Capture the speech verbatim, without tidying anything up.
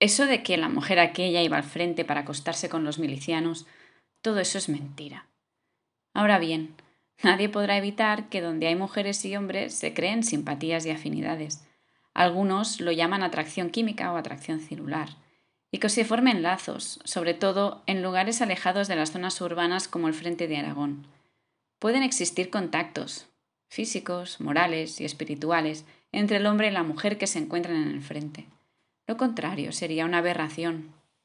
Eso de que la mujer aquella iba al frente para acostarse con los milicianos, todo eso es mentira. Ahora bien, nadie podrá evitar que donde hay mujeres y hombres se creen simpatías y afinidades. Algunos lo llaman atracción química o atracción celular, y que se formen lazos, sobre todo en lugares alejados de las zonas urbanas como el Frente de Aragón. Pueden existir contactos físicos, morales y espirituales entre el hombre y la mujer que se encuentran en el frente. Lo contrario sería una aberración.